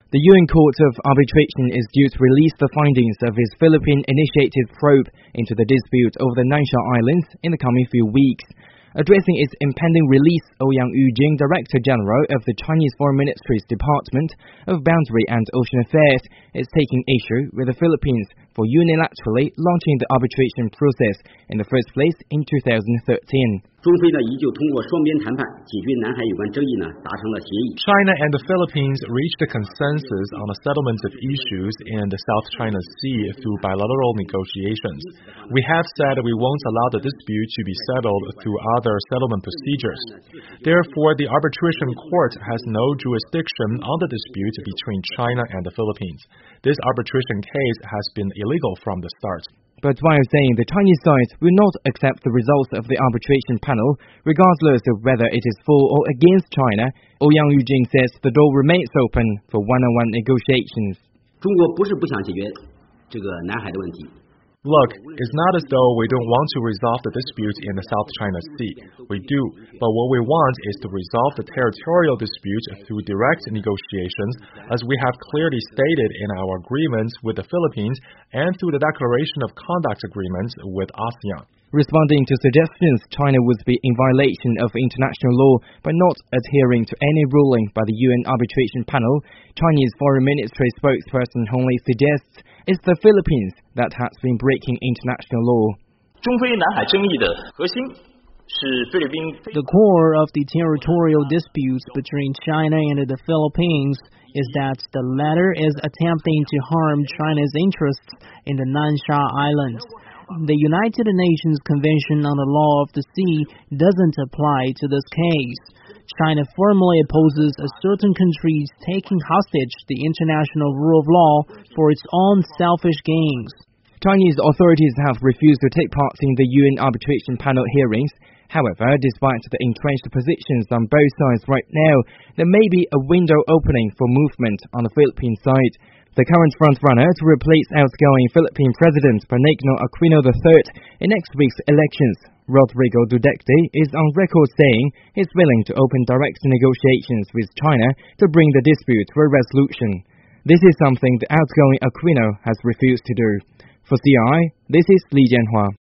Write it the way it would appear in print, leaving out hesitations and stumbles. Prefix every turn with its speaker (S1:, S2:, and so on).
S1: The UN Court of Arbitration is due to release the findings of its Philippine-initiated probe into the dispute over the Nansha Islands in the coming few weeks. Addressing its impending release, Ouyang Yujing, Director General of the Chinese Foreign Ministry's Department of Boundary and Ocean Affairs, is taking issue with the Philippines for unilaterally launching the arbitration process in the first place in 2013.
S2: 中非呢依旧通过双边谈判解决南海有关争议呢达成了协议。
S3: China and the Philippines reached a consensus on the settlement of issues in the South China Sea through bilateral negotiations. We have said we won't allow the dispute to be settled through other settlement procedures. Therefore, the arbitration court has no jurisdiction on the dispute between China and the Philippines. This arbitration case has been illegal from the start.
S1: But while saying the Chinese side will not accept the results of the arbitration panel, regardless of whether it is for or against China, Ouyang Yujing says the door remains open for one-on-one negotiations.
S2: 中国不是不想解决这个南海的问题。
S3: Look, it's not as though we don't want to resolve the dispute in the South China Sea. We do, but what we want is to resolve the territorial dispute through direct negotiations, as we have clearly stated in our agreements with the Philippines and through the Declaration of Conduct agreements with ASEAN.
S1: Responding to suggestions China would be in violation of international law by not adhering to any ruling by the UN Arbitration Panel, Chinese Foreign Ministry spokesperson Hong Lei suggests it's the Philippines that has been breaking international law.
S4: 中非南海争议的核心是菲律宾。
S5: The core of the territorial disputes between China and the Philippines is that the latter is attempting to harm China's interests in the Nansha Islands. The United Nations Convention on the Law of the Sea doesn't apply to this case. China firmly opposes a certain countries taking hostage the international rule of law for its own selfish gains.
S1: Chinese authorities have refused to take part in the UN Arbitration Panel hearings. However, despite the entrenched positions on both sides right now, there may be a window opening for movement on the Philippine side. The current frontrunner to replace outgoing Philippine President Benigno Aquino III in next week's elections, Rodrigo Duterte, is on record saying he's willing to open direct negotiations with China to bring the dispute to a resolution. This is something the outgoing Aquino has refused to do. For CRI, this is Li Jianhua.